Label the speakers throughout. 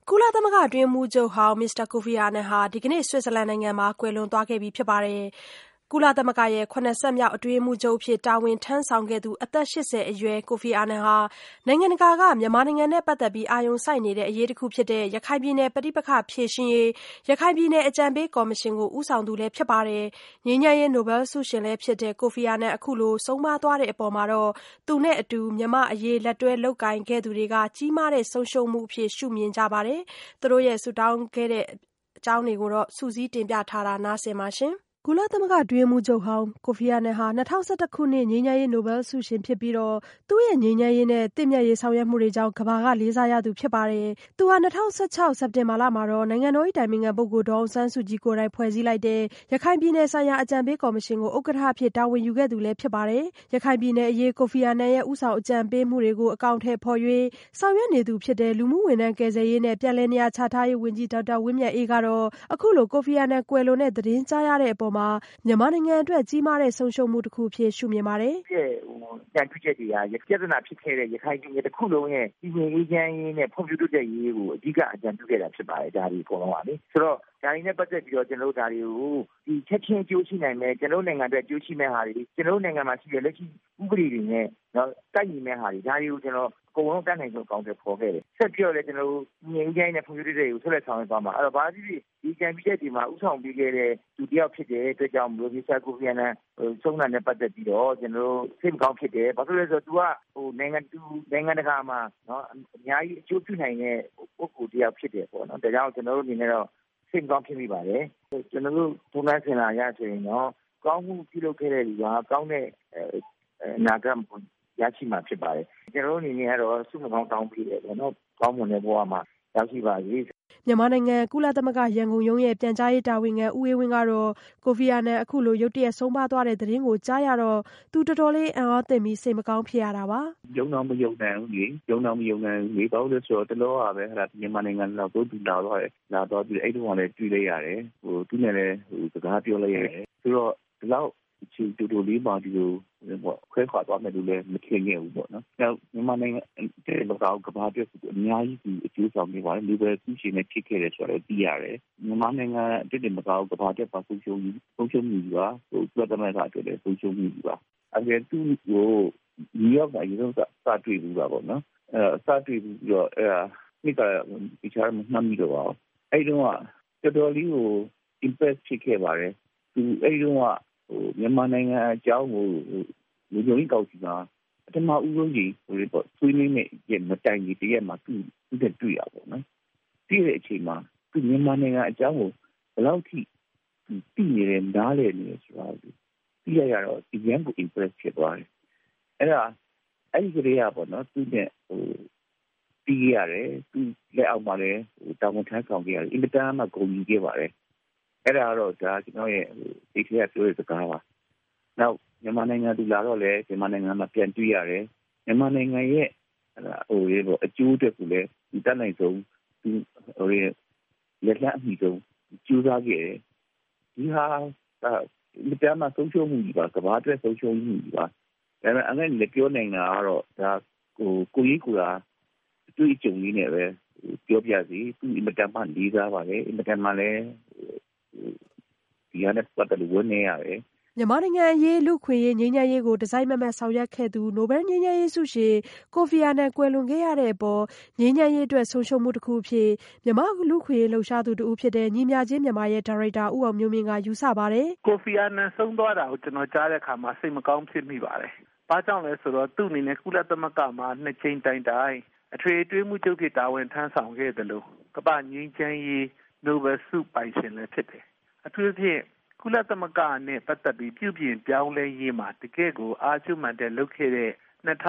Speaker 1: ကုလသမဂ္ဂအတွင်းရေးမှူးချုပ်ဟောင်းမစ္စတာကိုဖီအာနန်ဟာဒီကနေ့ဆွစ်ဇာလန်နိုင်ငံမှာကွယ်လွန်သွားခဲ့ပြီဖြစ်ပါတယ်။ ကုလသမဂ္ဂရဲ့70မြောက်အတွင်းရေးမှူးချုပ်အဖြစ်တာဝန်ထမ်းဆောင်ခဲ့သူအသက်80အရွယ်ကိုဖီအာနန်ဟာနိုင်ငံတကာကမြန်မာနိုင်ငံနဲ့ပတ်သက်ပြီးအာရုံစိုက်နေတဲ့အရေးတစ်ခုဖြစ်တဲ့ရခိုင်ပြည်နယ်ပဋိပက္ခဖြေရှင်းရေးရခိုင်ပြည်နယ်အကြံပေးကော်မရှင်ကိုဦးဆောင်သူလည်းဖြစ်ပါတယ်။ငြိမ်းချမ်းရေးနိုဘယ်ဆုရှင်လည်းဖြစ်တဲ့ကိုဖီအာနန်အခုလိုဆုံးပါးသွားတဲ့အပေါ်မှာတော့သူနဲ့အတူမြန်မာ့အရေးလက်တွဲလုပ်ကိုင်ခဲ့သူတွေကကြီးမားတဲ့ဆုံးရှုံးမှုအဖြစ်ရှုမြင်ကြပါတယ်။သူတို့ရဲ့ဆုတောင်းခဲ့တဲ့အကြောင်းတွေကိုတော့စုစည်းတင်ပြထားတာနားဆင်ပါရှင်။ကုလသမဂ္ဂအတွင်းရေးမှူးချုပ်ဟောင်းကိုဖီအာနန်ဟာ2011ခုနှစ်ငြိမ်းချမ်းရေးနိုဘယ်ဆုရှင်ဖြစ်ပြီးသူ့ရဲ့ငြိမ်းချမ်းရေးနဲ့သင့်မြတ်ရေးဆောင်ရွက်မှုတွေကြောင့်ကမ္ဘာကလေးစားရသူဖြစ်ပါတယ်။သူဟာ2016စက်တင်ဘာလမှာနိုင်ငံတော်၏အတိုင်ပင်ခံပုဂ္ဂိုလ်ဒေါ်အောင်ဆန်းစုကြည်ကိုယ်တိုင်ဖွဲ့စည်းလိုက်တဲ့ရခိုင်ပြည်နယ်ဆိုင်ရာအကြံပေးကော်မရှင်ကိုဥက္ကဋ္ဌအဖြစ်တာဝန်ယူခဲ့သူလည်းဖြစ်ပါတယ်။ရခိုင်ပြည်နယ်အရေးကိုဖီအာနန်ရဲ့ဦးဆောင်အကြံပေးမှုတွေကိုအကောင်အထည်ဖော်၍ဆောင်ရွက်နေသူဖြစ်တဲ့လူမှုဝန်ထမ်းကယ်ဆယ်ရေးနဲ့ပြန်လည်နေရာချထားရေးဝန်ကြီးဒေါက်တာဝင်းမြတ်အေးကတော့အခုလိုကိုဖီအာနန်ကွယ်လွန်တဲ့သတင်းကြားရတဲ့အပေါ်မှာမြန်မာနိုင်ငံအတွက်ကြီးမားတဲ့ဆုံးရှုံးမှုတစ်ခုအဖြစ်ရှုမြင်ပါတယ်
Speaker 2: ။ကြံပြုချက်တွေကပြဿနာဖြစ်ခဲ့တဲ့ရခိုင်ပြည်နယ်တစ်ခုလုံးရဲ့ပြည်နယ်အေးချမ်းရေးနဲ့ဖွံ့ဖြိုးတိုးတက်ရေးကိုအဓိကအကြံပြုခဲ့တာဖြစ်ပါတယ်ဒါဒီအကုန်လုံးပါလေ။ဆိုတော့ဒါတွေနဲ့ပတ်သက်ပြီးတော့ကျွန်တော်တို့ဒါတွေကိုဒီချက်ချင်းအကျိုးရှိနိုင်မယ်ကျွန်တော်နိုင်ငံအတွက်အကျိုးရှိမဲ့ဟာတွေကျွန်တော်နိုင်ငံမှာရှိတဲ့လက်ရှိဥပဒေတွေနဲ့တိုက်ညီမဲ့ဟာတွေဒါတွေကိုကျွန်တော်အကုန်လုံးတတ်နိုင်ဆုံးအကောင့်တွေပေါ်ခဲ့တယ်။ဆက်ပြီးတော့လည်းကျွန်တော်တို့ငြိမ်းချမ်းရေးနဲ့ဖွံ့ဖြိုးတိုးတက်ရေးကိုဆက်လက်ဆောင်ရွက်သွားမှာ။အဲ့တော့ဘာဖြစ်ဖြစ်ဒီကြံပြုချက်ဒီမှာဥဆောင်ပေးခဲ့တဲ့သူတယောက်ဖြစ်တဲ့အတွက်ကြောင့်မလို့ဒီဆရာကိုဖီအာနန်ဆုံးတာနဲ့ပတ်သက်ပြီးတော့ကျွန်တော်တို့စိတ်မကောင်းဖြစ်တယ်။ဘာလို့လဲဆိုတော့ तू ကနိုင်ငံတကာမှာအများကြီးအကျိုးပြုနိုင်တဲ့ပုဂ္ဂိုလ်တယောက်ဖြစ်တယ်ပေါ့နော်။ဒါကြောင့်ကျွန်တော်တို့အနေနဲ့တော့စိတ်မကောင်းဖြစ်မိပါတယ်။ကျွန်တော်တို့ထုံးတမ်းစဉ်လာရဆိုရင်တော့ကောင်းမှုပြုလုပ်ခဲ့တဲ့လူကကောင်းတဲ့အနာဂတ်ရရှိမှာဖြစ်ပါတယ်။ကျွန်တော်တို့အနေနဲ့ကတော့ဆုမကောင်းတောင်းပေးတယ်ပေါ့နော်။ကောင်းမွန်တဲ့ဘဝမှာရရှိပါစေ။
Speaker 1: မြန်မာနိုင်ငံကုလသမဂ္ဂရန်ကုန်ရုံးရဲ့ပြန်ကြားရေးတာဝန်ခံဦးအေးဝင်းကတော့ကိုဖီအာနန်အခုလိုရုတ်တရက်ဆုံးပါးသွားတဲ့သတင်းကိုကြားရတော့သူတော်တော်လေးအံ့ဩသင့်ပြီးစိတ်မကောင်းဖြစ်ရတာပါ
Speaker 3: ။ယုံတော့မယုံနိုင်ဘူးလေ။ယုံတော့မယုံနိုင်ဘူးလေ။ဘာလို့လဲဆိုတော့တလောကပဲမြန်မာနိုင်ငံလောက်ကိုသူလာတော့ပြီးအဲ့တုန်းကလည်းတွေ့လိုက်ရတယ်။သူနဲ့လည်းစကားပြောလိုက်ရတယ်။ဆိုတော့ဒီလောက်ချီတူလေးပါဒီလိုခွဲခွာသွားမယ်လို့လည်းမထင်ခဲ့ဘူးပေါ့နော်။နောက်မြန်မာနိုင်ငံတဲ့လောကကဘာအတွက်အများကြီးအကျိုးဆောင်နေပါတယ်။လူပဲသူရှင်နဲ့ဖြစ်ခဲ့တယ်ဆိုတော့သိရတယ်။မြန်မာနိုင်ငံတဲ့မကောက်ကဘာအတွက်ပါဆုံးရှုံးမှုပါကုလသမဂ္ဂအတွက်လည်းဆုံးရှုံးမှုပါ။အဲ့သူကိုnew york မှာရုံးစတွေ့ဘူးပါပေါ့နော်။စတွေ့ပြီးတော့မိကဒီချာမှတ်မိတော့ပါအဲ့တုန်းကတော်တော်လေးကို impress ဖြစ်ခဲ့ပါတယ်။သူအဲ့တုန်းကမြန်မာနိုင်ငံအကြောင်းကိုလူမျိုးကြီးကောက်စီမှာပထမဦးဆုံးကြီးပေါ့ဆွေးနွေးနေရဲ့မတိုင်ကြီးတရက်မှာသူနဲ့တွေ့ရပါတော့။တွေ့တဲ့အချိန်မှာသူမြန်မာနိုင်ငံအကြောင်းကိုဘယ်လောက်ထိသိနေတယ်နားလည်နေတယ်ဆိုတာသိရတော့ဒီရန်ကို impress ဖြစ်သွားတယ်။အဲ့ဒီကလေးကပေါ့နော်သူနဲ့ပြီးရတယ်သူလက်အောက်မှာလည်းတာဝန်ထမ်းဆောင်ခဲ့ရတယ်အင်တာမှာဂုဏ်ယူခဲ့ပါတယ်။အဲ့ဒါတော့ဒါကျွန်တော်ရဲ့ဒီထက်ပြောတဲ့စကားပါ။နောက်မြန်မာနိုင်ငံသူလာတော့လေမြန်မာနိုင်ငံမှာပြန်တွေ့ရတယ်မြန်မာနိုင်ငံရဲ့အကျိုးအတွက်ကိုလည်းဒီတတ်နိုင်ဆုံးဒီလက်လက်အမိဆုံးကြိုးစားခဲ့တယ်ဒီဟာဒီတမ်းမှာဆုံးရှုံးမှုကြီးပါကဘာအတွက်ဆုံးရှုံးမှုကြီးပါဒါပေမဲ့အဲ့ဒါလည်းပြောနေတာကတော့ဒါကိုကြီးကအတွေ့အကြုံလေးနဲ့ပဲပြောပြစီသူအင်မတန်မှလေးစားပါတယ်အင်မတန်မှလည်းဒီဟာနဲ့ပတ်သက်လို့ဝင်နေရတယ်
Speaker 1: မြန်မာနိုင်ငံအရေးလူ့ခွင့်ရေးငြိမ်းချမ်းရေးကိုဒီဇိုင်းမမတ်ဆောင်ရွက်ခဲ့သူနိုဘယ်ငြိမ်းချမ်းရေးဆုရှင်ကိုဖီအာနန်ကွယ်လွန်ခဲ့ရတဲ့အပေါ်ငြိမ်းချမ်းရေးအတွက်ဆုံးရှုံးမှုတစ်ခုအဖြစ်မြန်မာလူ့ခွင့်ရေးလှုပ်ရှားသူတူဖြစ်တဲ့ညီမချင်းမြန်မာရဲ့ဒါရိုက်တာဦးအောင်မျိုးမြင့်ကယူဆပါတယ်
Speaker 4: ကိုဖီအာနန်ဆုံးသွားတာကိုကျွန်တော်ကြားတဲ့အခါမှာစိတ်မကောင်းဖြစ်မိပါတယ်။ဘာကြောင့်လဲဆိုတော့သူ့အနေနဲ့ကုလသမဂ္ဂမှာနှစ်ချိန်တိုင်အထွေထွေမှုချုပ်ဖြစ်တာဝန်ထမ်းဆောင်ခဲ့တယ်လို့ကမ္ဘာငြိမ်းချမ်းရေးနိုဘယ်ဆုပိုင်ရှင်လည်းဖြစ်တယ်။အထူးသဖြင့်ကုလသမဂ္ဂနဲ့ပတ်သက်ပြီးပြုပြင်ပြောင်းလဲရေးမှာတကယ့်ကိုအားကျမှန်တဲ့လုပ်ခဲ့တဲ့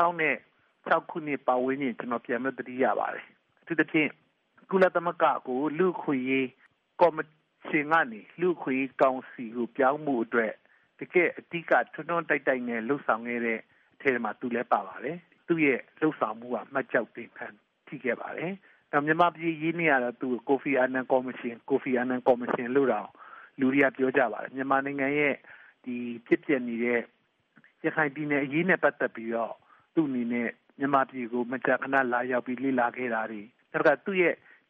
Speaker 4: 2006ခုနှစ်ပတ်ဝန်းကျင်ကျွန်တော်ပြန်မသတိရပါတယ်။အထူးသဖြင့်ကုလသမဂ္ဂကိုလူ့ခွင့်ရေးကော်မရှင်ကနေလူ့ခွင့်ရေးကောင်စီကိုပြောင်းမှုအတွက်တကယ့်အဓိကထွန်းထွန်းတိုက်တိုက်နဲ့လှုပ်ဆောင်ခဲ့တဲ့အထက်မှာသူလည်းပါပါတယ်။သူ့ရဲ့လှုပ်ဆောင်မှုကမှတ်ကြောက်တင်ခံထိခဲ့ပါတယ်။နောက်မြန်မာပြည်ရေးနေရတာသူကိုဖီအာနန်ကော်မရှင်လို့တော့လူတွေကပြောကြပါတယ်မြန်မာနိုင်ငံရဲ့ဒီဖြစ်ပျက်နေတဲ့ရခိုင်ပြည်နယ်အရေးနဲ့ပတ်သက်ပြီးတော့သူ့အနေနဲ့မြန်မာပြည်ကိုမကြာခဏလာရောက်ပြီးလေ့လာခဲ့တာတွေနောက်ကသူ့ရဲ့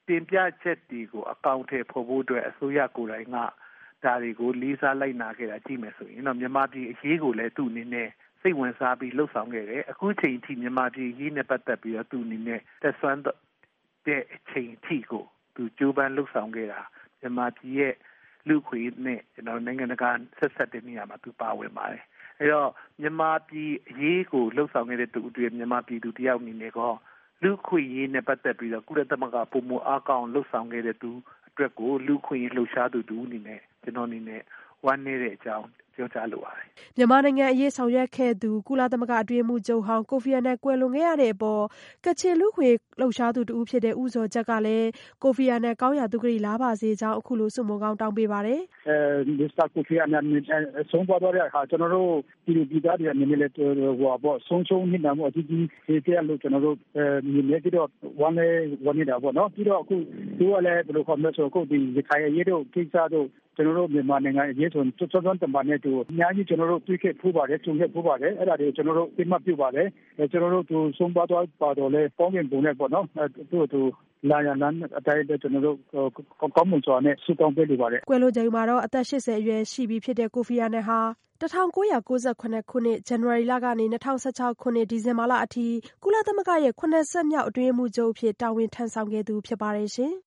Speaker 4: တင်ပြချက်တွေကိုအကောင့်ထဲပေါ်ဖို့အတွက်အစိုးရကိုယ်တိုင်ကဒါတွေကိုလေးစားလိုက်နာခဲ့တာကြည့်မယ်ဆိုရင်တော့မြန်မာပြည်အရေးကိုလည်းသူ့အနေနဲ့စိတ်ဝင်စားပြီးလှုပ်ဆောင်ခဲ့တယ်အခုချိန်အထိမြန်မာပြည်ရေးနဲ့ပတ်သက်ပြီးတော့သူ့အနေနဲ့သက်ဆွမ်းတဲ့အချိန်အထိကိုသူကြိုးပမ်းလှုပ်ဆောင်ခဲ့တာမြန်မာပြည်ရဲ့လူခွေနဲ့ကျွန်တော်နိုင်ငံတကာဆက်ဆက်တဲ့နေရာမှာသူပါဝင်ပါတယ်အဲတော့မြန်မာပြည်အရေးကိုလှုပ်ဆောင်ခဲ့တဲ့သူတွေမြန်မာပြည်သူတယောက်အနေနဲ့ကောလူခွေရေးနဲ့ပတ်သက်ပြီးတော့ကုလသမဂ္ဂပုံမအားကောင်းလှုပ်ဆောင်ခဲ့တဲ့သူအတွက်ကိုလူခွေရေးလှုပ်ရှားသူအနေနဲ့ကျွန်တော်အနေနဲ့ဝမ်းနည်းတဲ့အကြောင်းပြောကြားလိုပါတယ်
Speaker 1: ။မြန်မာနိုင်ငံအရေးဆောင်ရွက်ခဲ့သူကုလသမဂ္ဂအတွင်းရေးမှူးချုပ်ဟောင်းကိုဖီအာနန်ကွယ်လွန်ခဲ့ရတဲ့အပေါ်ကချင်လူ့အခွင့်အရေးလှုပ်ရှားသူတဦးဖြစ်တဲ့ဦးဇော်ဂျတ်ကလည်းကိုဖီအာနန်ကောင်းရာသုဂတိလားပါစေကြောင်းအခုလိုဆုမွန်ကောင်းတောင်းပေးပါတယ်
Speaker 5: ။မစ္စတာကိုဖီအာနန်ဆုံးသွားတဲ့အခါကျွန်တော်တို့ဒီသားတွေအနေနဲ့လည်းဆုံးနေတာပေါ့အကြီးကြီးကျေးလို့ကျွန်တော်တို့မြင်နေပြီးတော့ဝမ်းနေတာပေါ့နော်ပြီးတော့အခုသူကလည်းဘယ်လိုခေါ်မလဲဆိုတော့ဒီရခိုင်အရေးတို့ကိစ္စတို့ကျွန်တော်တို့မြန်မာနိုင်ငံအရေးဆိုရင်စောစောတမန်နဲ့တူအများကြီးကျွန်တော်တို့တွေ့ခဲ့ဖူးပါတယ်ကြုံခဲ့ဖူးပါတယ်အဲ့ဒါတွေကိုကျွန်တော်တို့ပြမှတ်ပြုပါတယ်ကျွန်တော်တို့သူဆုံးပါတော့ပါတော့လဲပေါင်းပြင်ပုံနဲ့ပေါ့နော်သူလာရလန်အတိုင်းကျွန်တော်တို့ကောင်းမွန်စွာနဲ့ဆုတောင်းပေးလိုပါတယ်
Speaker 1: ကွယ်လွန်ချိန်မှာတော့အသက်80အရွယ်ရှိပြီဖြစ်တဲ့ကိုဖီအာနန်ဟာ1998ခုနှစ်ဇန်နဝါရီလကနေ2016ခုနှစ်ဒီဇင်ဘာလအထိကုလသမဂ္ဂရဲ့80မြောက်အတွင်းရေးမှူးချုပ်အဖြစ်တာဝန်ထမ်းဆောင်ခဲ့သူဖြစ်ပါတယ်ရှင်။